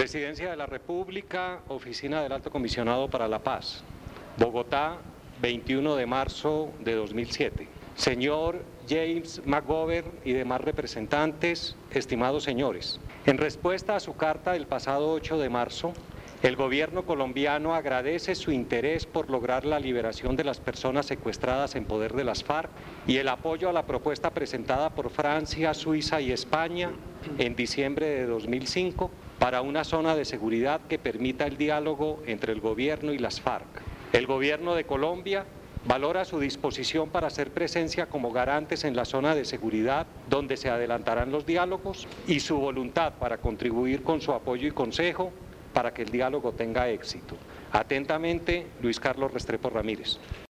Presidencia de la República, Oficina del Alto Comisionado para la Paz, Bogotá, 21 de marzo de 2007. Señor James McGovern y demás representantes, estimados señores, en respuesta a su carta del pasado 8 de marzo, el gobierno colombiano agradece su interés por lograr la liberación de las personas secuestradas en poder de las FARC y el apoyo a la propuesta presentada por Francia, Suiza y España en diciembre de 2005 para una zona de seguridad que permita el diálogo entre el gobierno y las FARC. El gobierno de Colombia valora su disposición para hacer presencia como garantes en la zona de seguridad donde se adelantarán los diálogos y su voluntad para contribuir con su apoyo y consejo para que el diálogo tenga éxito. Atentamente, Luis Carlos Restrepo Ramírez.